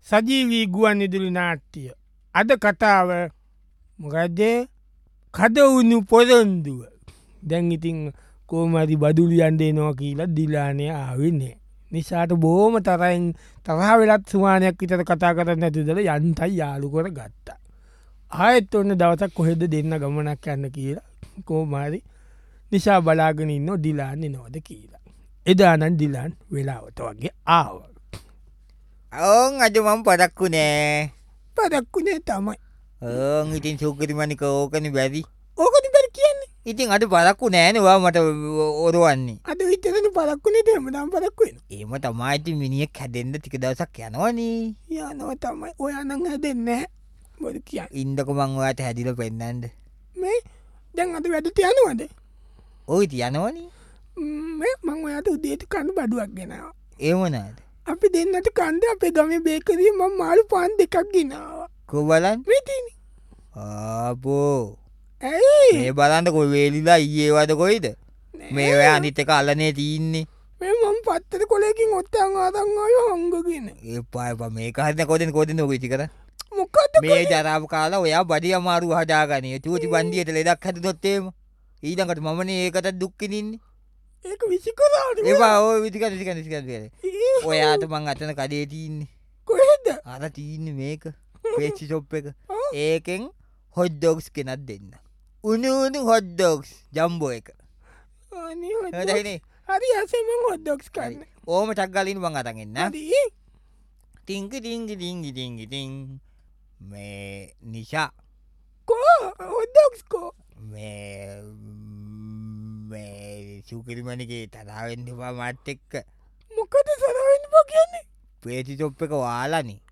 සජීවී ගුවන් ඉදිරි නාට්‍යය. අද කතාව මොකක්ද කදවුණු පොරොන්දුව. දැන් ඉතින් කෝමරි බදුලියන්ඩේ නෝ කියලා දිලානය ආවෙන්නේ. නිසාට බෝම තරයින් තරහ වෙලත් සුමානයක් විතර කතා කරන්න ඇතිදල යන්තයි යාලුකොට ගත්තා. ආයත් ඔන්න දවසක් කොහෙද දෙන්න ගමනක් යන්න කියලා කෝමාරි නිසා බලාගෙන ඉන්න දිලාන්නේ නොද කියලා. එදානන් දිලාන් වෙලාවට වගේ ආව. ඔවුන් අද මම පදක්කු නෑ පදක්කුණේ තමයි ඕන් ඉතින් සුකරිමනික ඕකන බැරි ඕකති බැර කියන්නේ ඉතින් අද පදක්කු නෑනවා මට ඔරුවන්නේ අද විතරන පදක්කුණේ තෙමනම් පදක්වෙන ඒම තමායිති මිනිියක් හැදෙන්ද ටික දවසක් යනවනේ යනව තමයි ඔයනං හැදෙන්න බොද කිය ඉන්දක මං ඔයාට හැදිල පෙන්නන්ද මේ දැන් අද වැඩ තියනවද ඔයිති යනවනී මං ඔයාට උදේට කණු බඩුවක් ගෙනවා ඒමනාද අපි දෙන්නට කන්ද අපේ ගම බේකරීම මාළු පාන් දෙකක් ගෙනවා කොබලන් වෙතින ආපෝ ඇයි ඒ බලන්ට කොයි වේලිලා ඒවාද කොයිද මේ ඔය අනිතක අල්ලනේ තියන්නේ මම පත්තර කොලෙකින් ඔත්තන් ආතන් අය හංගගෙන ඒ පාප මේ කාරන කොදෙන් කොද නොගති කර මොකද මේ ජරාප කාලා ඔයා බඩි අමාරු හදාගනය චූති බන්දියට ලෙදක් හද නොත්තේම ඊදකට මමන ඒකතත් දුක්කනින්නේ ඒක විසිකරාට ඒවා ඕ විතික ඔයාට මං අතන කඩේ තියන්නේ කොහෙද අර තියන්න මේක පේච්චි සොප් එක ඒකෙන් හොඩ්ඩෝක්ස් කෙනත් දෙන්න උනුනු හොඩ්ඩෝක්ස් ජම්බෝ එක හරි අසම හොද්දොක්ස් කරන්න ඕම ටක්ගලින් මං අතගන්න දී තිංක ටිංගි ටිංගි ටිංගි ටිං මේ නිශා කෝ හොද්දොක්ස්කෝ මේ සුකිරිමණගේ තරාවෙන්ඩපා මට් එක්ක මොකද සරවෙන්න පෝ කියන්නේ පේති චොප් එක වාලානි